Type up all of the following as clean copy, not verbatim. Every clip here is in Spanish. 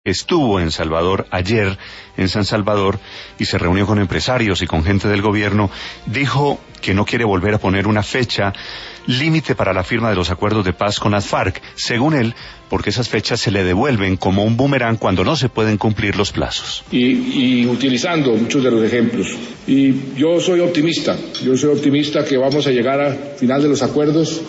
estuvo en Salvador ayer, en San Salvador, y se reunió con empresarios y con gente del gobierno. Dijo que no quiere volver a poner una fecha límite para la firma de los acuerdos de paz con las FARC, según él, porque esas fechas se le devuelven como un boomerang cuando no se pueden cumplir los plazos. Y utilizando muchos de los ejemplos. Y yo soy optimista que vamos a llegar al final de los acuerdos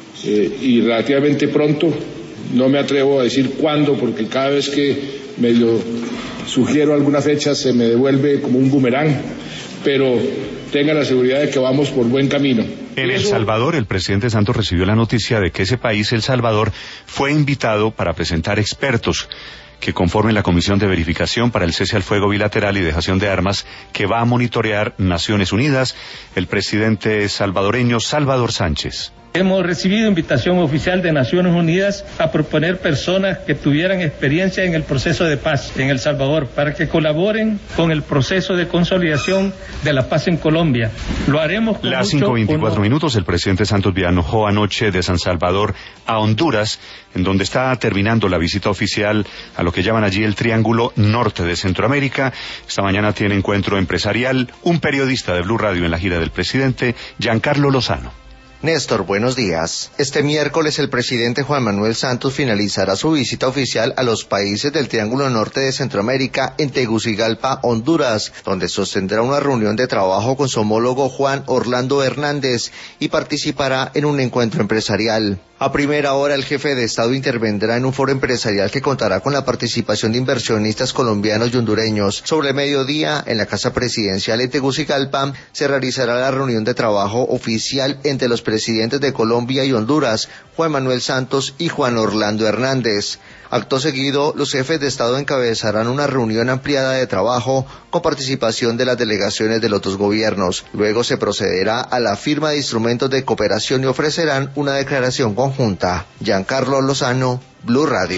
y relativamente pronto. No me atrevo a decir cuándo, porque cada vez que medio sugiero alguna fecha se me devuelve como un boomerang, pero tenga la seguridad de que vamos por buen camino. En El Salvador, el presidente Santos recibió la noticia de que ese país, El Salvador, fue invitado para presentar expertos que conformen la Comisión de Verificación para el Cese al Fuego Bilateral y Dejación de Armas que va a monitorear Naciones Unidas, el presidente salvadoreño Salvador Sánchez. Hemos recibido invitación oficial de Naciones Unidas a proponer personas que tuvieran experiencia en el proceso de paz en El Salvador para que colaboren con el proceso de consolidación de la paz en Colombia. Lo haremos con Las 5:24, el presidente Santos viajó anoche de San Salvador a Honduras, en donde está terminando la visita oficial a lo que llaman allí el Triángulo Norte de Centroamérica. Esta mañana tiene encuentro empresarial un periodista de Blue Radio en la gira del presidente, Giancarlo Lozano. Néstor, buenos días. Este miércoles el presidente Juan Manuel Santos finalizará su visita oficial a los países del Triángulo Norte de Centroamérica en Tegucigalpa, Honduras, donde sostendrá una reunión de trabajo con su homólogo Juan Orlando Hernández y participará en un encuentro empresarial. A primera hora, el jefe de Estado intervendrá en un foro empresarial que contará con la participación de inversionistas colombianos y hondureños. Sobre el mediodía, en la Casa Presidencial en Tegucigalpa, se realizará la reunión de trabajo oficial entre los presidentes de Colombia y Honduras, Juan Manuel Santos y Juan Orlando Hernández. Acto seguido, los jefes de Estado encabezarán una reunión ampliada de trabajo con participación de las delegaciones de los dos gobiernos. Luego se procederá a la firma de instrumentos de cooperación y ofrecerán una declaración conjunta. Giancarlo Lozano, Blue Radio.